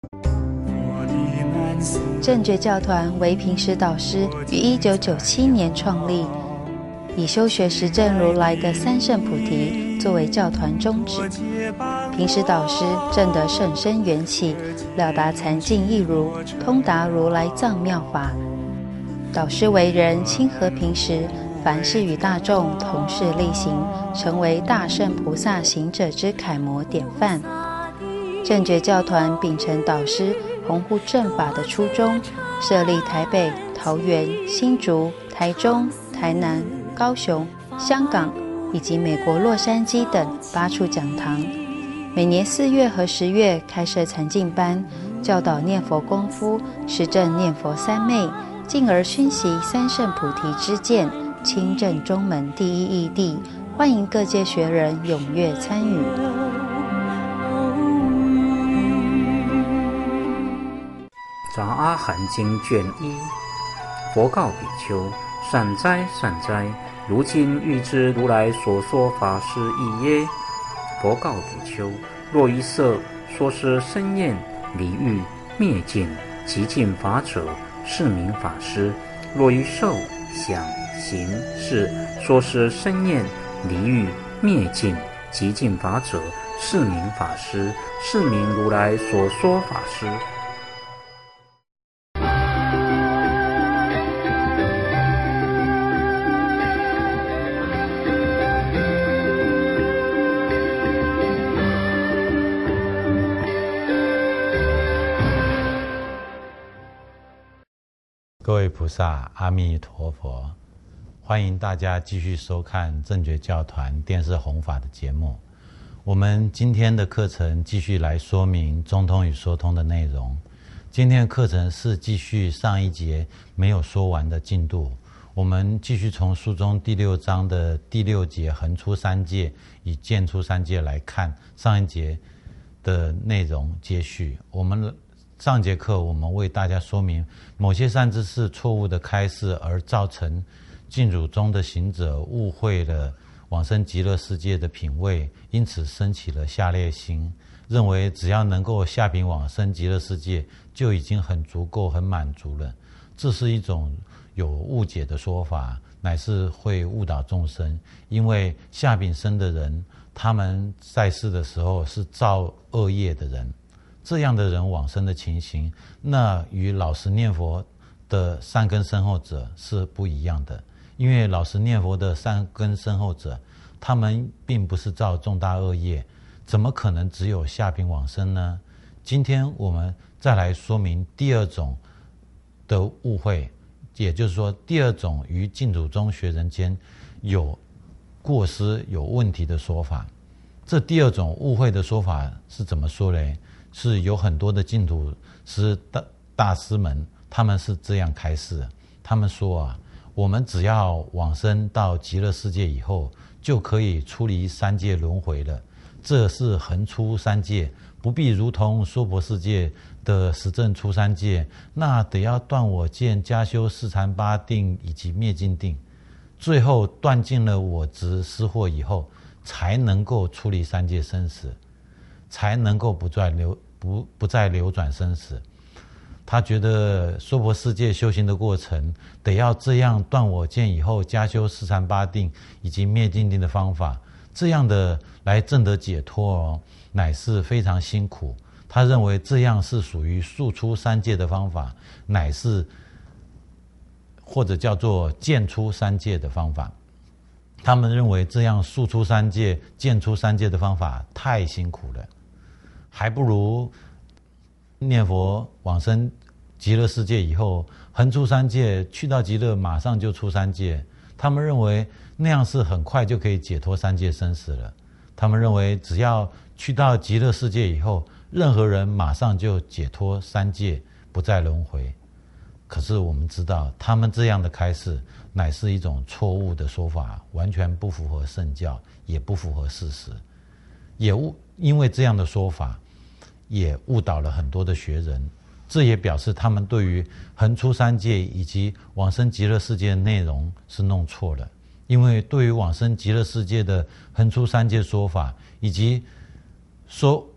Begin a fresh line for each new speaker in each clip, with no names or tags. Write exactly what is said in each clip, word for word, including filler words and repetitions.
正觉教团为平时导师于一九九七年创立，以修学实证如来的三圣菩提作为教团宗旨。平时导师证得甚深缘起，了达禅境义如，通达如来藏妙法。导师为人亲和平时，凡事与大众同事力行，成为大圣菩萨行者之楷模典范。正觉教团秉承导师弘护正法的初衷，设立台北、桃园、新竹、台中、台南、高雄、香港以及美国洛杉矶等八处讲堂。每年四月和十月开设禅净班，教导念佛功夫，实证念佛三昧，进而熏习三圣菩提之见，亲证中门第一义谛。欢迎各界学人踊跃参与。
杂阿含经卷一，佛告比丘：善哉善哉，如今欲知如来所说法是义耶？佛告比丘：若一色说是生厌离欲灭尽极尽法者，是名法师；若一受想行识说是生厌离欲灭尽极尽法者，是名法师，是名如来所说法师。
各位菩萨，阿弥陀佛！欢迎大家继续收看正觉教团电视弘法的节目。我们今天的课程继续来说明中通与说通的内容。今天的课程是继续上一节没有说完的进度，我们继续从书中第六章的第六节横出三界以见出三界来看上一节的内容接续。我们上节课我们为大家说明某些善知识错误的开示，而造成进入中的行者误会了往生极乐世界的品位，因此生起了下劣心，认为只要能够下品往生极乐世界就已经很足够很满足了。这是一种有误解的说法，乃是会误导众生。因为下品生的人，他们在世的时候是造恶业的人，这样的人往生的情形，那与老实念佛的善根深厚者是不一样的。因为老实念佛的善根深厚者，他们并不是造重大恶业，怎么可能只有下品往生呢？今天我们再来说明第二种的误会，也就是说第二种于净土中学人间有过失有问题的说法。这第二种误会的说法是怎么说呢？是有很多的净土师大大师们，他们是这样开示的。他们说啊，我们只要往生到极乐世界以后，就可以出离三界轮回了。这是横出三界，不必如同娑婆世界的实证出三界，那得要断我见、加修四禅八定以及灭尽定，最后断尽了我执失惑以后，才能够出离三界生死，才能够不再流不不再流转生死。他觉得娑婆世界修行的过程，得要这样断我见以后，加修四禅八定以及灭尽定的方法，这样的来证得解脱哦，乃是非常辛苦。他认为这样是属于速出三界的方法，乃是或者叫做见出三界的方法。他们认为这样速出三界、见出三界的方法太辛苦了，还不如念佛往生极乐世界以后，横出三界，去到极乐马上就出三界。他们认为那样是很快就可以解脱三界生死了。他们认为只要去到极乐世界以后，任何人马上就解脱三界，不再轮回。可是我们知道，他们这样的开示乃是一种错误的说法，完全不符合圣教，也不符合事实。也误因为这样的说法，也误导了很多的学人。这也表示他们对于横出三界以及往生极乐世界的内容是弄错了。因为对于往生极乐世界的横出三界说法，以及说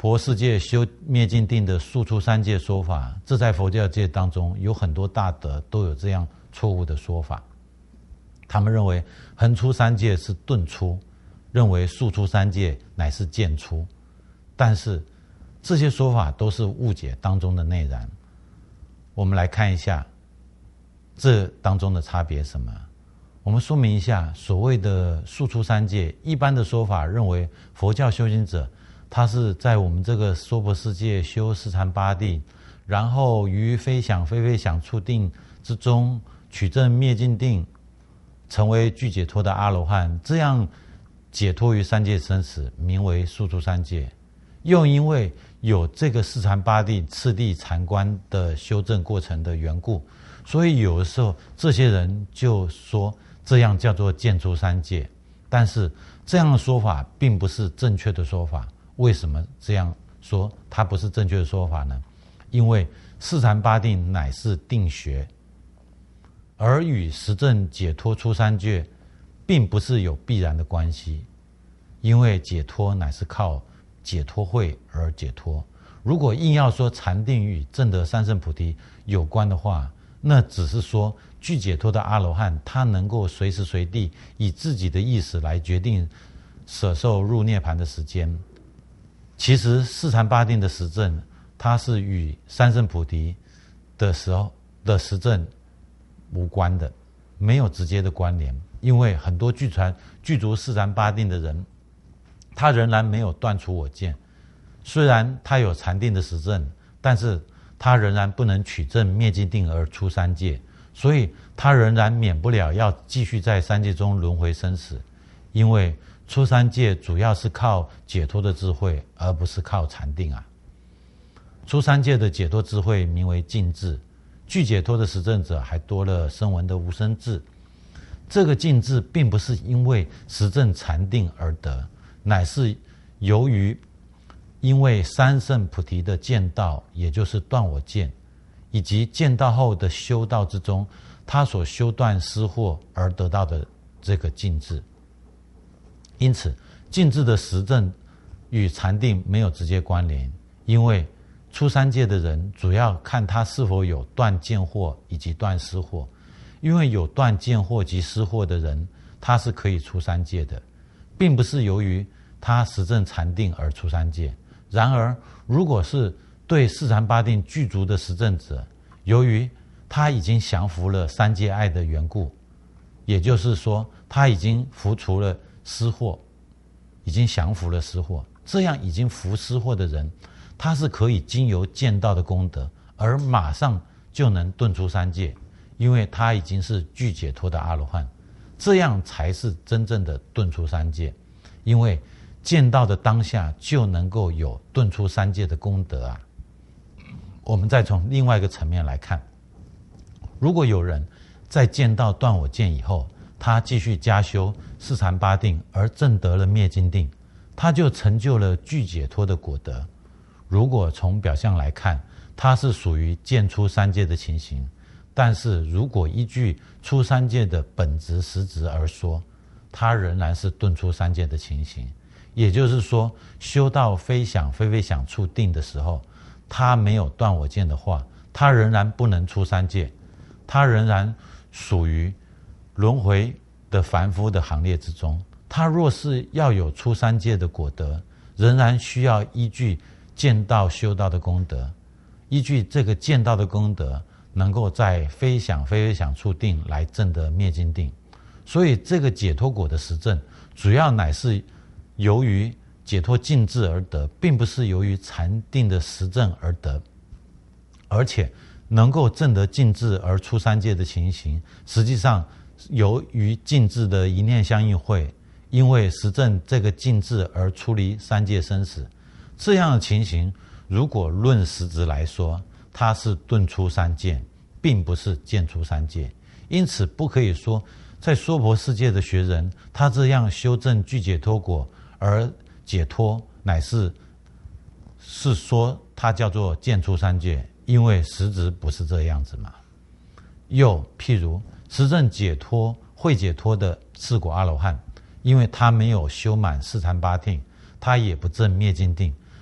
婆世界修灭尽定的速出三界说法，这在佛教界当中有很多大德都有这样错误的说法。他们认为横出三界是顿出，认为速出三界乃是渐出，但是这些说法都是误解当中的内涵。我们来看一下这当中的差别什么。我们说明一下，所谓的速出三界，一般的说法认为佛教修行者他是在我们这个娑婆世界修四禅八定，然后于非想非非想处定之中取证灭尽定，成为具解脱的阿罗汉，这样解脱于三界生死，名为速出三界。又因为有这个四禅八定次第禅观的修正过程的缘故，所以有的时候这些人就说这样叫做渐出三界，但是这样的说法并不是正确的说法。为什么这样说它不是正确的说法呢？因为四禅八定乃是定学，而与实证解脱出三界并不是有必然的关系。因为解脱乃是靠解脱慧而解脱，如果硬要说禅定与证得三圣菩提有关的话，那只是说具解脱的阿罗汉他能够随时随地以自己的意识来决定舍受入涅槃的时间。其实四禅八定的实证，它是与三圣菩提的时候的实证无关的，没有直接的关联。因为很多具传具足四禅八定的人，他仍然没有断除我见，虽然他有禅定的实证，但是他仍然不能取证灭尽定而出三界，所以他仍然免不了要继续在三界中轮回生死。因为出三界主要是靠解脱的智慧，而不是靠禅定啊。出三界的解脱智慧名为净智，具解脱的实证者还多了声闻的无生智。这个净智并不是因为实证禅定而得，乃是由于因为三圣菩提的见道，也就是断我见，以及见道后的修道之中，他所修断失惑而得到的这个净智。因此净智的实证与禅定没有直接关联，因为出三界的人主要看他是否有断见惑以及断失惑。因为有断见惑及失惑的人，他是可以出三界的，并不是由于他实证禅定而出三界。然而如果是对四禅八定具足的实证者，由于他已经降服了三界爱的缘故，也就是说他已经服除了失惑，已经降服了失惑，这样已经服失惑的人，他是可以经由见道的功德而马上就能顿出三界，因为他已经是具解脱的阿罗汉，这样才是真正的顿出三界。因为见到的当下就能够有顿出三界的功德啊。我们再从另外一个层面来看，如果有人在见到断我见以后，他继续加修四禅八定而证得了灭尽定，他就成就了具解脱的果德。如果从表象来看，他是属于见出三界的情形，但是如果依据出三界的本质实质而说，他仍然是顿出三界的情形。也就是说，修到非想非非想处定的时候，他没有断我见的话，他仍然不能出三界，他仍然属于轮回的凡夫的行列之中。他若是要有出三界的果德，仍然需要依据见道修道的功德，依据这个见道的功德，能够在非想非非想处定来证得灭尽定。所以这个解脱果的实证，主要乃是由于解脱净智而得，并不是由于禅定的实证而得。而且能够证得净智而出三界的情形，实际上由于净智的一念相应会，因为实证这个净智而出离三界生死。这样的情形，如果论实质来说，它是顿出三界，并不是渐出三界。因此不可以说在娑婆世界的学人，他这样修正具解脱果而解脱，乃是是说他叫做渐出三界，因为实质不是这样子嘛。又譬如实证解脱会解脱的四果阿罗汉，因为他没有修满四禅八定，他也不证灭尽定，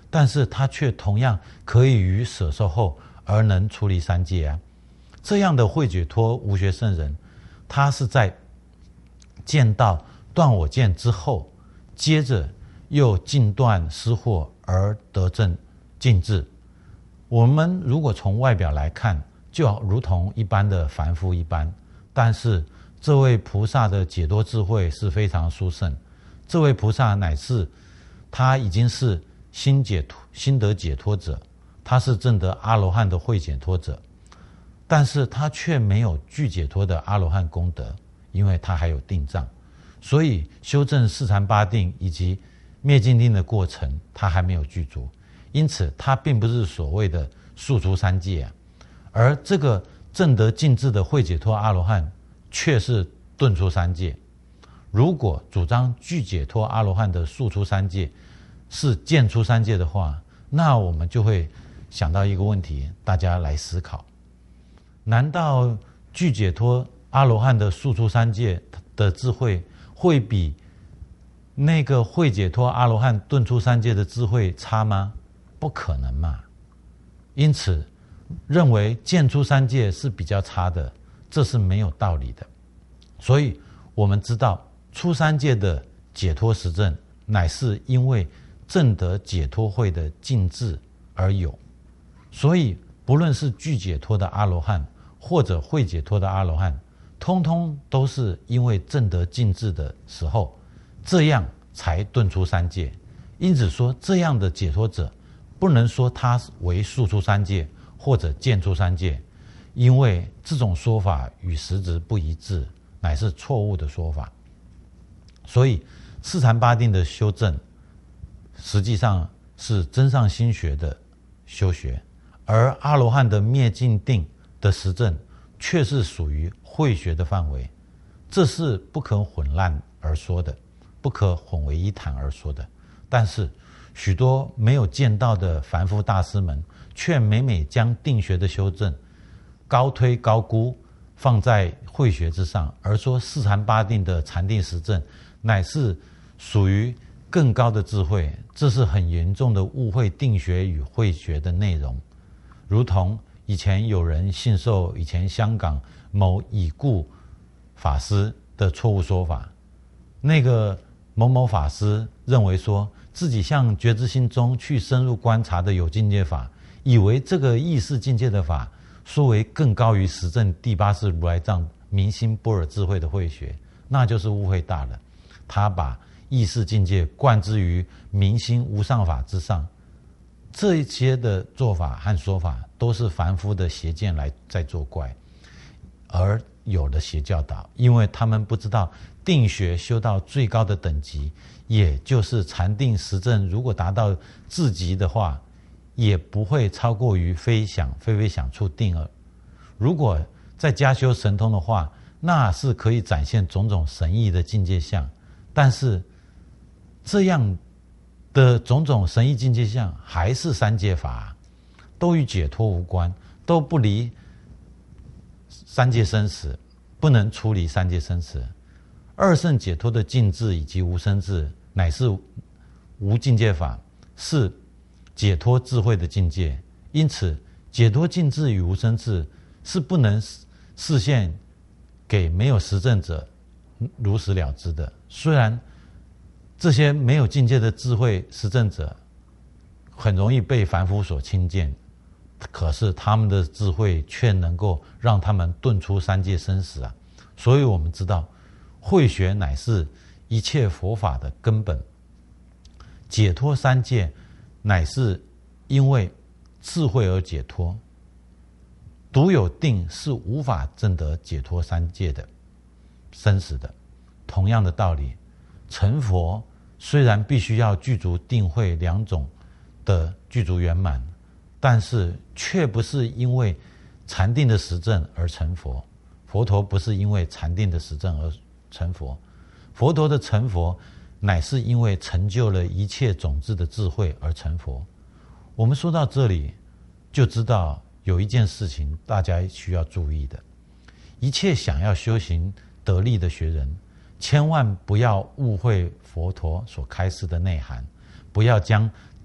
但是他却同样可以于舍受后而能出离三界啊。这样的慧解脱无学圣人，他是在见到断我见之后，接着又尽断失惑而得证尽智。我们如果从外表来看，就如同一般的凡夫一般，但是这位菩萨的解脱智慧是非常殊胜。这位菩萨乃是他已经是心解脱、心得解脱者，他是证得阿罗汉的慧解脱者，但是他却没有具解脱的阿罗汉功德，因为他还有定障，所以修正四禅八定以及灭尽定的过程他还没有具足，因此他并不是所谓的速出三界啊。而这个证得尽智的慧解脱阿罗汉却是顿出三界。如果主张具解脱阿罗汉的速出三界是渐出三界的话，那我们就会想到一个问题，大家来思考：难道具解脱阿罗汉的速出三界的智慧会比那个慧解脱阿罗汉顿出三界的智慧差吗？不可能嘛！因此，认为渐出三界是比较差的，这是没有道理的。所以我们知道，出三界的解脱实证，乃是因为证得解脱慧的尽智而有。所以，不论是具解脱的阿罗汉，或者慧解脱的阿罗汉，通通都是因为证得尽智的时候，这样才顿出三界。因此说，这样的解脱者，不能说他为速出三界或者渐出三界，因为这种说法与实质不一致，乃是错误的说法。所以四禅八定的修正实际上是真上心学的修学，而阿罗汉的灭尽定的实证却是属于慧学的范围，这是不可混乱而说的，不可混为一谈而说的。但是许多没有见到的凡夫大师们，却每每将定学的修正高推高估，放在慧学之上，而说四禅八定的禅定实证乃是属于更高的智慧，这是很严重的误会定学与慧学的内容。如同以前有人信受以前香港某已故法师的错误说法，那个某某法师认为说自己向觉知心中去深入观察的有境界法，以为这个意识境界的法说为更高于实证第八世如来藏明心般若智慧的慧学，那就是误会大了。他把意识境界灌之于明心无上法之上，这一些的做法和说法都是凡夫的邪见来在作怪，而有的邪教导，因为他们不知道定学修到最高的等级，也就是禅定实证，如果达到至极的话，也不会超过于非想非非想处定了。如果再加修神通的话，那是可以展现种种神异的境界相，但是这样的种种神异境界相还是三界法，都与解脱无关，都不离三界生死，不能出离三界生死。二圣解脱的尽智以及无生智，乃是无境界法，是解脱智慧的境界。因此解脱尽智与无生智是不能示现给没有实证者如实了知的。虽然这些没有境界的智慧实证者很容易被凡夫所轻贱，可是他们的智慧却能够让他们顿出三界生死啊！所以我们知道，慧学乃是一切佛法的根本，解脱三界乃是因为智慧而解脱，独有定是无法证得解脱三界的生死的。同样的道理，成佛虽然必须要具足定慧两种的具足圆满，但是却不是因为禅定的实证而成佛。佛陀不是因为禅定的实证而成佛，佛陀的成佛乃是因为成就了一切种子的智慧而成佛。我们说到这里，就知道有一件事情大家需要注意的：一切想要修行得力的学人，千万不要误会佛陀所开示的内涵，不要将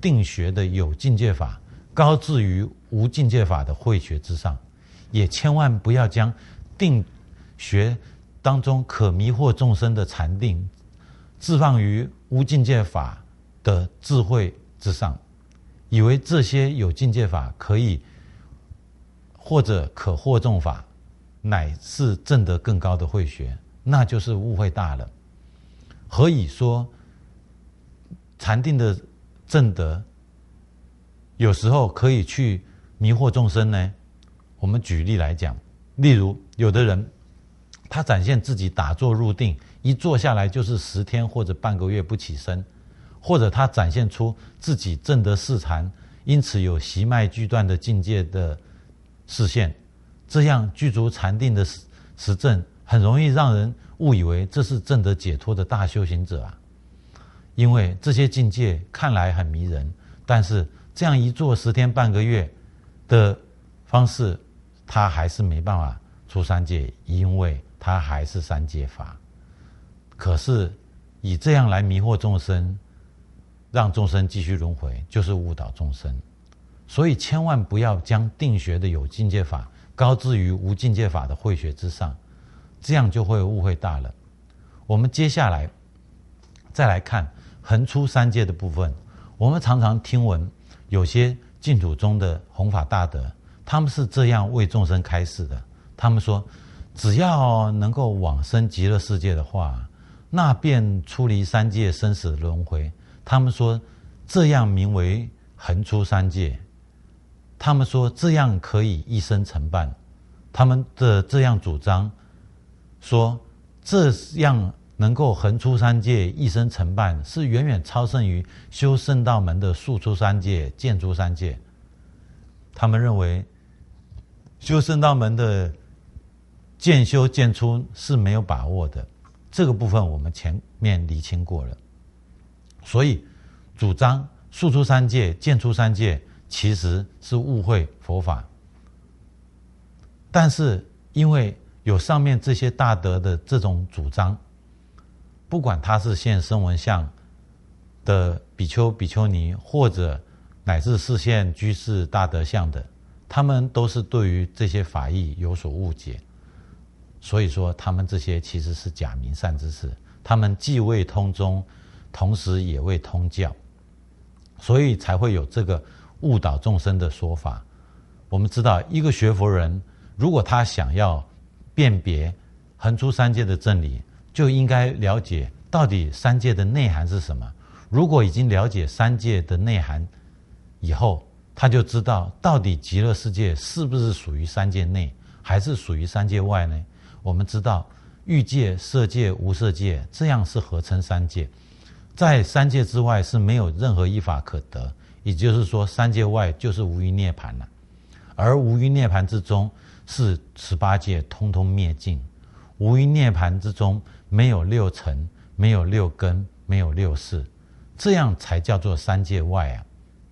定学的有境界法高置于无境界法的慧学之上，也千万不要将定学当中可迷惑众生的禅定置放于无境界法的智慧之上，以为这些有境界法可以或者可惑众法乃是证得更高的慧学，那就是误会大了。何以说禅定的证得有时候可以去迷惑众生呢？我们举例来讲，例如有的人他展现自己打坐入定，一坐下来就是十天或者半个月不起身，或者他展现出自己证得四禅，因此有息脉俱断的境界的示现，这样具足禅定的实证，很容易让人误以为这是证得解脱的大修行者啊。因为这些境界看来很迷人，但是这样一做十天半个月的方式，他还是没办法出三界，因为他还是三界法。可是以这样来迷惑众生，让众生继续轮回，就是误导众生。所以千万不要将定学的有境界法高置于无境界法的慧学之上，这样就会误会大了。我们接下来再来看横出三界的部分。我们常常听闻有些净土中的弘法大德，他们是这样为众生开示的。他们说，只要能够往生极乐世界的话，那便出离三界生死轮回。他们说这样名为横出三界，他们说这样可以一生成办。他们的这样主张说，这样能够横出三界一生成办，是远远超胜于修圣道门的速出三界渐出三界。他们认为修圣道门的渐修渐出是没有把握的，这个部分我们前面厘清过了。所以主张速出三界渐出三界其实是误会佛法。但是因为有上面这些大德的这种主张，不管他是现声闻相的比丘比丘尼，或者乃至是现居士大德相的，他们都是对于这些法义有所误解，所以说他们这些其实是假名善知识，他们既未通宗，同时也未通教，所以才会有这个误导众生的说法。我们知道一个学佛人，如果他想要辨别横出三界的真理，就应该了解到底三界的内涵是什么。如果已经了解三界的内涵以后，他就知道到底极乐世界是不是属于三界内，还是属于三界外呢？我们知道欲界、色界、无色界，这样是合称三界。在三界之外是没有任何一法可得，也就是说三界外就是无余涅槃了。而无余涅槃之中是十八界通通灭尽，无余涅槃之中没有六尘，没有六根，没有六识，这样才叫做三界外啊。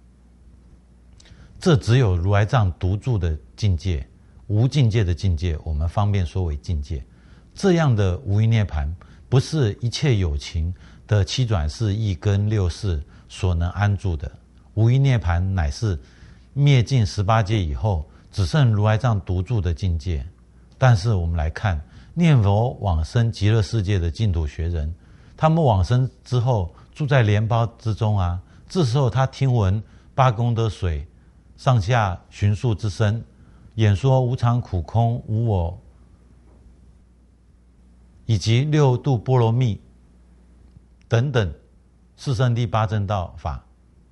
这只有如来藏独住的境界，无境界的境界，我们方便说为境界。这样的无余涅槃，不是一切有情的七转世一根六识所能安住的。无余涅槃乃是灭尽十八界以后，只剩如来藏独住的境界。但是我们来看念佛往生极乐世界的净土学人，他们往生之后住在莲苞之中啊，这时候他听闻八功德水上下寻数之声，演说无常苦空无我，以及六度波罗蜜等等四圣谛八正道法，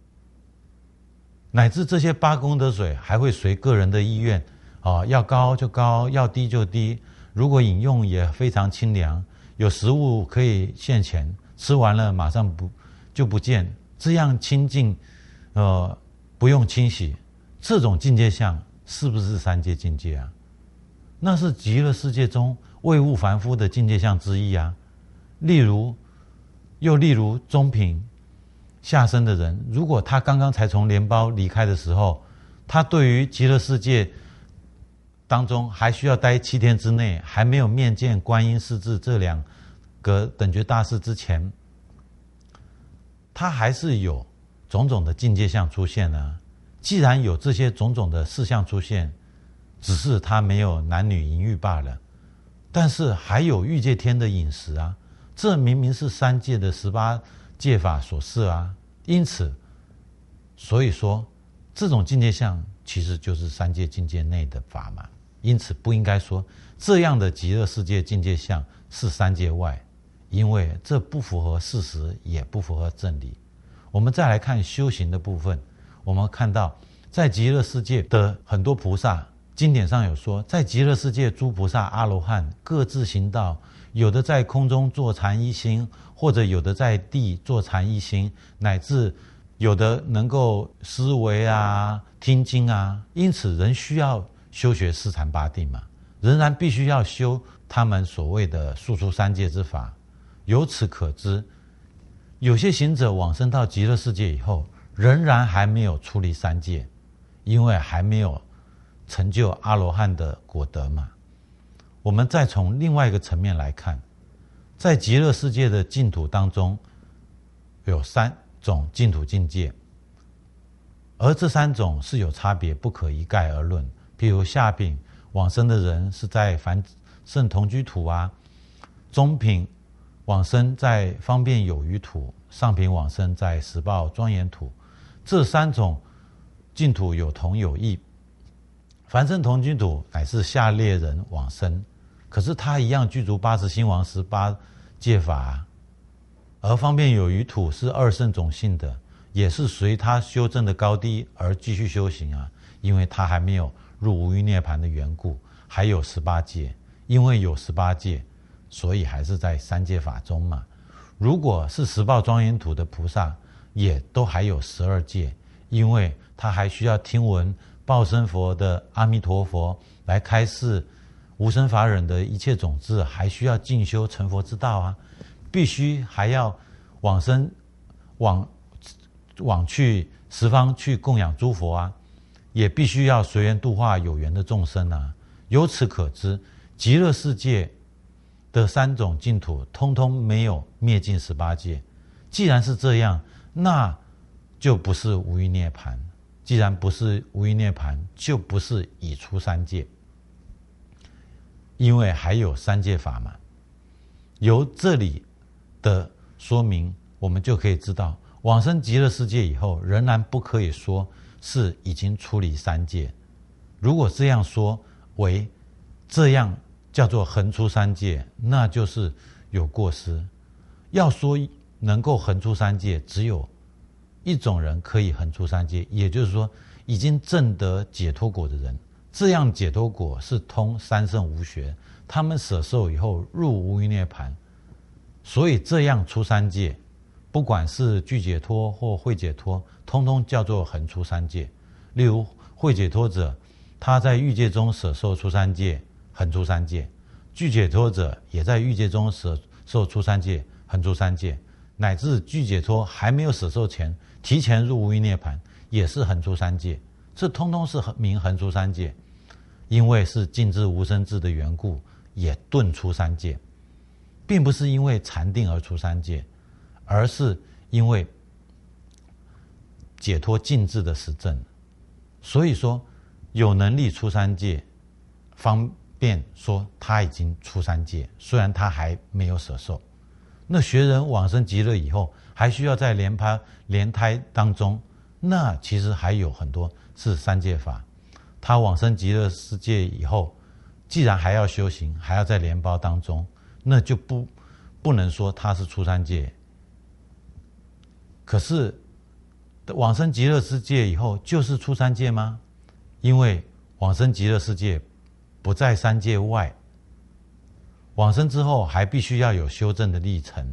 乃至这些八功德水还会随个人的意愿啊，要高就高，要低就低。如果饮用也非常清凉，有食物可以现前，吃完了马上不就不见，这样清净，呃，不用清洗，这种境界相是不是三界境界啊？那是极乐世界中为物凡夫的境界相之一啊。例如，又例如中品下生的人，如果他刚刚才从莲苞离开的时候，他对于极乐世界当中还需要待七天之内，还没有面见观音世至这两个等觉大士之前，他还是有种种的境界相出现呢？既然有这些种种的事项出现，只是他没有男女淫欲罢了，但是还有欲界天的饮食啊，这明明是三界的十八界法所设啊。因此，所以说这种境界相其实就是三界境界内的法嘛。因此不应该说这样的极乐世界境界相是三界外，因为这不符合事实，也不符合正理。我们再来看修行的部分，我们看到在极乐世界的很多菩萨，经典上有说，在极乐世界诸菩萨阿罗汉各自行道，有的在空中坐禅一心，或者有的在地坐禅一心，乃至有的能够思维啊、听经啊。因此人需要修学四禅八定嘛，仍然必须要修他们所谓的速出三界之法。由此可知，有些行者往生到极乐世界以后，仍然还没有出离三界，因为还没有成就阿罗汉的果德嘛。我们再从另外一个层面来看，在极乐世界的净土当中，有三种净土境界，而这三种是有差别，不可一概而论。譬如下品往生的人是在凡圣同居土啊，中品往生在方便有余土，上品往生在实报庄严土。这三种净土有同有异。凡圣同居土乃是下列人往生，可是他一样具足八十心王十八界法啊。而方便有余土是二圣种性的，也是随他修正的高低而继续修行啊，因为他还没有入无余涅槃的缘故，还有十八界，因为有十八界，所以还是在三界法中嘛。如果是十报庄严土的菩萨，也都还有十二界，因为他还需要听闻报身佛的阿弥陀佛来开示无生法忍的一切种子，还需要进修成佛之道啊，必须还要往生往往去十方去供养诸佛啊，也必须要随缘度化有缘的众生啊。由此可知，极乐世界的三种净土通通没有灭尽十八界。既然是这样，那就不是无余涅槃。既然不是无余涅槃，就不是已出三界，因为还有三界法嘛。由这里的说明，我们就可以知道，往生极乐世界以后，仍然不可以说是已经出离三界。如果这样说为这样叫做横出三界，那就是有过失。要说能够横出三界，只有一种人可以横出三界，也就是说已经证得解脱果的人。这样解脱果是通三圣无学，他们舍受以后入无余涅槃，所以这样出三界，不管是具解脱或慧解脱，通通叫做横出三界。例如慧解脱者，他在欲界中舍受出三界，横出三界；具解脱者也在欲界中舍受出三界，横出三界；乃至具解脱还没有舍受前，提前入无余涅槃，也是横出三界。这通通是名横出三界，因为是尽至无生智的缘故，也顿出三界，并不是因为禅定而出三界，而是因为解脱尽智的实证。所以说有能力出三界，方便说他已经出三界，虽然他还没有舍受。那学人往生极乐以后，还需要在莲胎莲胎当中，那其实还有很多是三界法。他往生极乐世界以后，既然还要修行，还要在莲胞当中，那就不不能说他是出三界。可是往生极乐世界以后就是出三界吗？因为往生极乐世界不在三界外，往生之后还必须要有修正的历程。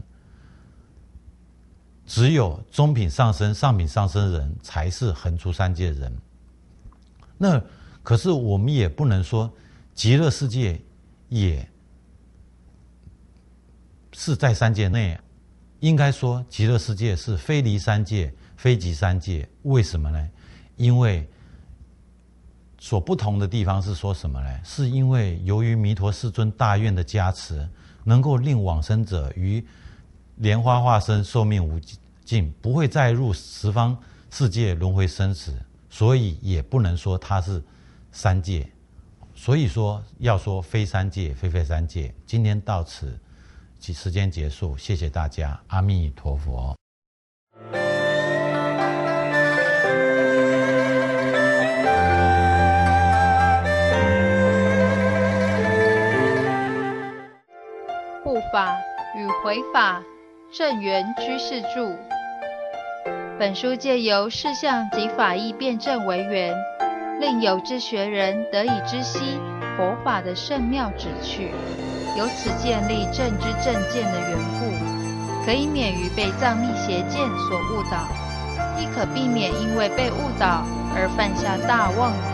只有中品上生、上品上生人才是横出三界人。那可是我们也不能说极乐世界也是在三界内，应该说极乐世界是非离三界、非即三界。为什么呢？因为所不同的地方是说什么呢？是因为由于弥陀世尊大愿的加持，能够令往生者于莲花化身寿命无境，不会再入十方世界轮回生死，所以也不能说它是三界。所以说要说非三界，非非三界。今天到此，时间结束，谢谢大家，阿弥陀佛。
护法与回法，正圆居士著。本书借由事项及法义辩证为缘，令有志学人得以知悉佛法的圣妙旨趣，由此建立正知正见的缘故，可以免于被藏密邪见所误导，亦可避免因为被误导而犯下大妄